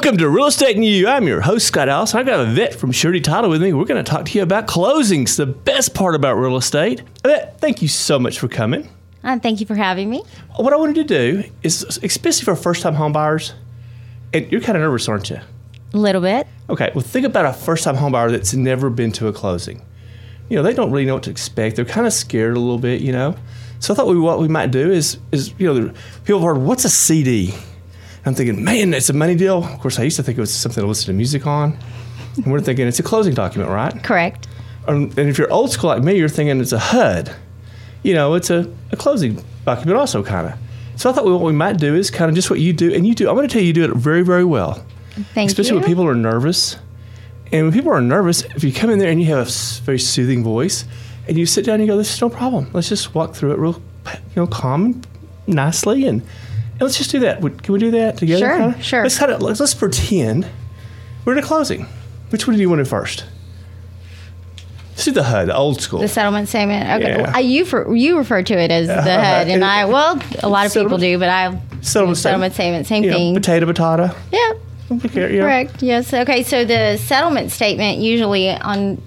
Welcome to Real Estate and You. I'm your host, Scott Allison. I've got a vet from Surety Title with me. We're going to talk to you about closings, the best part about real estate. Yvette, thank you so much for coming. Thank you for having me. What I wanted to do is, especially for first-time home buyers, and you're kind of nervous, aren't you? A little bit. Okay, well, think about a first-time home buyer that's never been to a closing. You know, they don't really know what to expect. They're kind of scared a little bit, you know. So I thought what we might do is you know, people have heard, what's a CD? I'm thinking, man, it's a money deal. Of course, I used to think it was something to listen to music on. And we're thinking it's a closing document, right? Correct. And if you're old school like me, you're thinking it's a HUD. You know, it's a closing document also, kind of. So I thought what we might do is kind of just what you do. And you do, I'm going to tell you do it very, very well. Thank you. Especially when people are nervous. And when people are nervous, if you come in there and you have a very soothing voice, and you sit down and you go, this is no problem. Let's just walk through it real, calm and nicely. And let's just do that. Can we do that together? Sure, kinda? sure. Let's pretend we're in a closing. Which one do you want to do first? Let's do the HUD, the old school. The settlement statement. Okay. Yeah. Well, you refer to it as the HUD, and a lot of people do, but settlement statement, same thing. Potato. Yeah. Okay, correct. Yes. Okay. So the settlement statement usually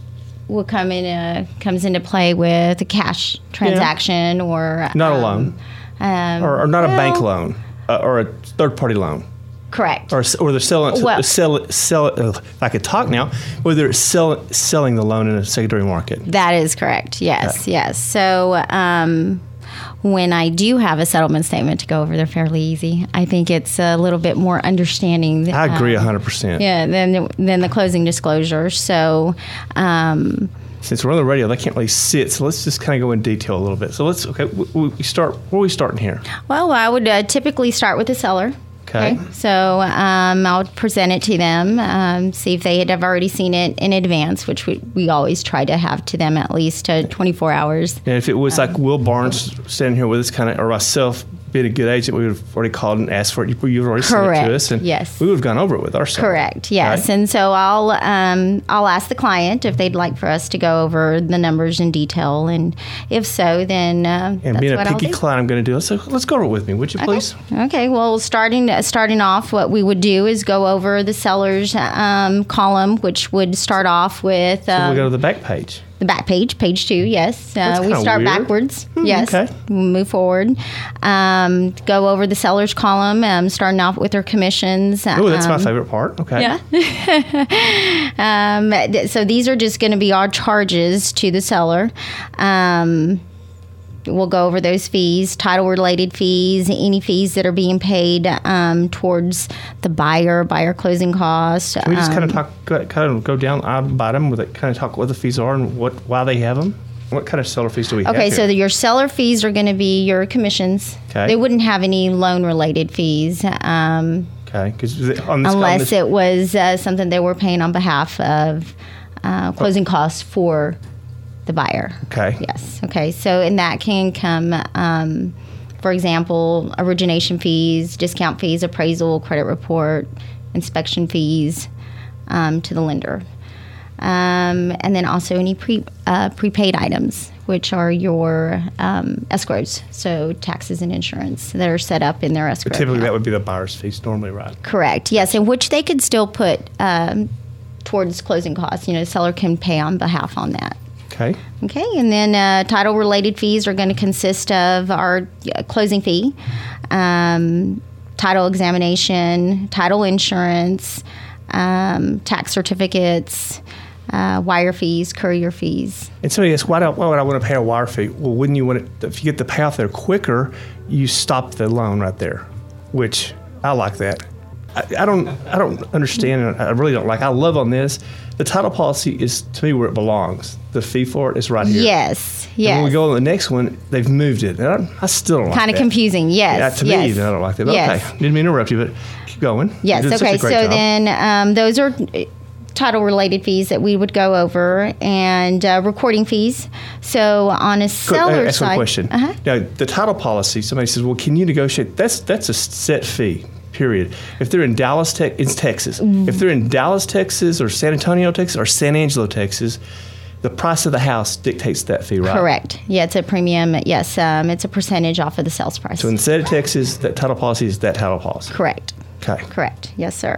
comes into play with a cash transaction or not a loan, or not a bank loan, or a third-party loan. Correct. Or they're selling if I could talk now, whether it's selling the loan in a secondary market. That is correct. Yes. Okay. Yes. So when I do have a settlement statement to go over, they're fairly easy. I think it's a little bit more understanding. I agree 100%. Yeah, than the closing disclosure. So since we're on the radio, they can't really sit. So let's just kind of go in detail a little bit. So we start. Where are we starting here? Well, I would typically start with the seller. Okay. So I'll present it to them, see if they have already seen it in advance, which we always try to have to them at least 24 hours. And if it was like Will Barnes standing here with us, or myself being a good agent, we would have already called and asked for it. You've already sent it to us, and yes, we would have gone over it with our seller. Correct. Yes. Okay. And so I'll ask the client if they'd like for us to go over the numbers in detail, and if so, then and that's being what a picky I'll do. client, I'm going to do it. So let's go over it with me, would you please? Okay. Well, starting off, what we would do is go over the seller's column, which would start off with. So we go to the back page. The back page, page 2, yes. We start weird. backwards, yes. Okay. We'll move forward. Go over the seller's column, starting off with their commissions. Oh, that's my favorite part. Okay. Yeah. So these are just going to be our charges to the seller. We'll go over those fees, title-related fees, any fees that are being paid towards the buyer closing costs. Can we just kind of go down the bottom with it, kind of talk what the fees are and why they have them? What kind of seller fees do we have Okay, here? so your seller fees are going to be your commissions. Okay. They wouldn't have any loan-related fees. Okay, because unless it was something they were paying on behalf of closing costs for the buyer. Okay. Yes. Okay. So, and that can come, for example, origination fees, discount fees, appraisal, credit report, inspection fees to the lender. And then also any prepaid items, which are your escrows, so taxes and insurance that are set up in their escrow. But typically account. that would be the buyer's fees normally, right? Correct. Yes, and which they could still put towards closing costs. You know, the seller can pay on behalf on that. Okay. Okay, and then title-related fees are going to consist of our closing fee, title examination, title insurance, tax certificates, wire fees, courier fees. And somebody asks, why would I want to pay a wire fee? Well, wouldn't you want it, if you get the payoff there quicker, you stop the loan right there, which I like that. I don't understand. I really don't like. I love on this. The title policy is to me where it belongs. The fee for it is right here. Yes. Yes. And when we go on the next one, they've moved it. And I still don't like that. Kind of confusing. Yes. Yeah, to me, I don't like that. But yes. okay, didn't mean to interrupt you, but keep going. Yes. Okay. So job. then those are title-related fees that we would go over, and recording fees. So on a seller's side, side, question. Now the title policy. Somebody says, "Well, can you negotiate?" That's a set fee. Period. If they're in Dallas, it's Texas. If they're in Dallas, Texas, or San Antonio, Texas, or San Angelo, Texas, the price of the house dictates that fee, right? Correct. Yeah, it's a premium. Yes, it's a percentage off of the sales price. So instead of Texas, that title policy is that title policy. Correct. Okay. Correct. Yes, sir.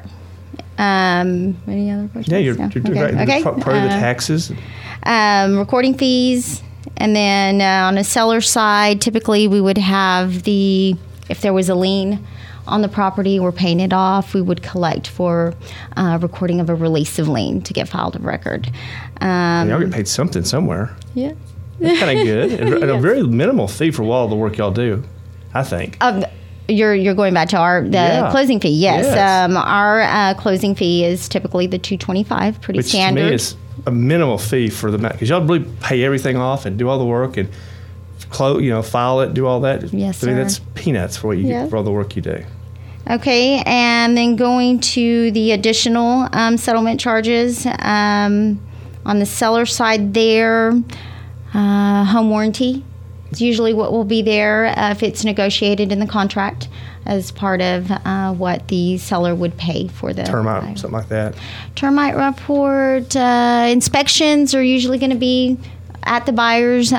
Any other questions? Yeah, you're No? right. Okay. Part of the taxes. Recording fees, and then on a seller side, typically we would have if there was a lien on the property, we're paying it off, we would collect for recording of a release of lien to get filed of record. Y'all get paid something somewhere. Yeah. That's kind of good. And a very minimal fee for all the work y'all do, I think. You're going back to the closing fee. Yes. Our closing fee is typically the $225, pretty standard. To me is a minimal fee for the because y'all really pay everything off and do all the work and file it, do all that. Yes, I mean, sir. that's peanuts for what you get for all the work you do. Okay, and then going to the additional settlement charges on the seller side there, home warranty. It's usually what will be there if it's negotiated in the contract as part of what the seller would pay for the termite, something like that. Termite report. Inspections are usually going to be at the buyer's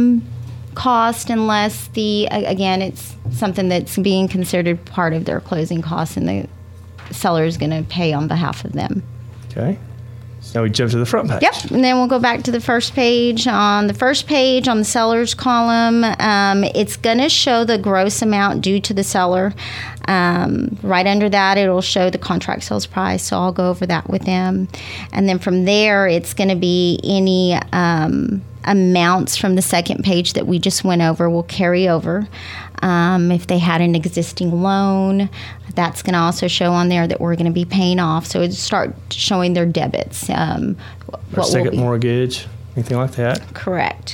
cost unless again, it's something that's being considered part of their closing costs and the seller is going to pay on behalf of them. Okay. Now we jump to the front page. Yep, and then we'll go back to the first page. On the first page, on the seller's column, it's going to show the gross amount due to the seller. Right under that, it'll show the contract sales price, so I'll go over that with them. And then from there, it's going to be any amounts from the second page that we just went over will carry over. If they had an existing loan, that's going to also show on there that we're going to be paying off. So it start showing their debits. Or second mortgage, anything like that? Correct.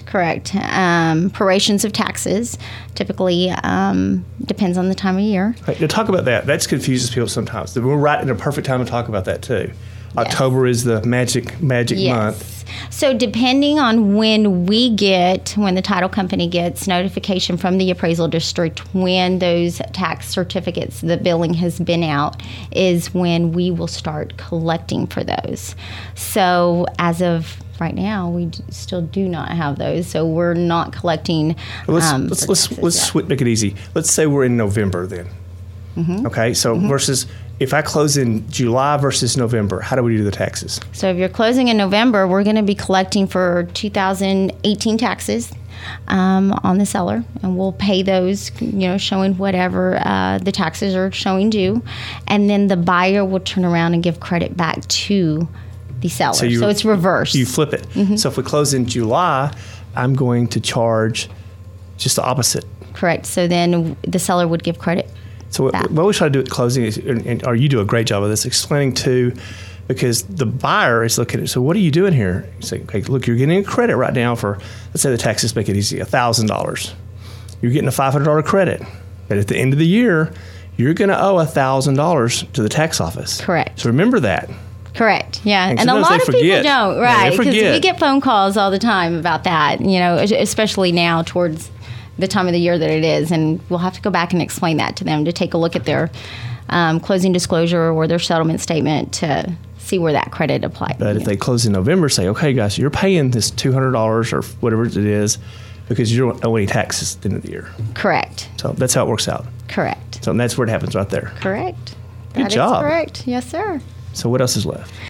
Prorations of taxes typically depends on the time of year. Right, now talk about that. That confuses people sometimes. We're right in a perfect time to talk about that too. Yes. October is the magic month. So depending on when the title company gets notification from the appraisal district when those tax certificates, the billing has been out, is when we will start collecting for those. So as of right now, we still do not have those, so we're not collecting. Let's make it easy. Let's say we're in November then. Mm-hmm. Okay, so versus if I close in July versus November, how do we do the taxes? So if you're closing in November, we're going to be collecting for 2018 taxes on the seller, and we'll pay those, showing whatever the taxes are showing due, and then the buyer will turn around and give credit back to the seller. So it's reversed. You flip it. Mm-hmm. So if we close in July, I'm going to charge just the opposite. Correct. So then the seller would give credit. So what we try to do at closing is, or you do a great job of this, explaining to, because the buyer is looking at, so what are you doing here? You say, okay, look, you're getting a credit right now for, let's say the taxes make it easy, $1,000. You're getting a $500 credit. But at the end of the year, you're going to owe $1,000 to the tax office. Correct. So remember that. Correct. Yeah, and a lot of people don't, right? Because we get phone calls all the time about that. Especially now towards the time of the year that it is, and we'll have to go back and explain that to them to take a look at their closing disclosure or their settlement statement to see where that credit applied. But if they close in November, say, okay, guys, you're paying this $200 or whatever it is because you don't owe any taxes at the end of the year. Correct. So that's how it works out. Correct. So that's where it happens right there. Correct. Good job. That is correct. Yes, sir. So what else is left?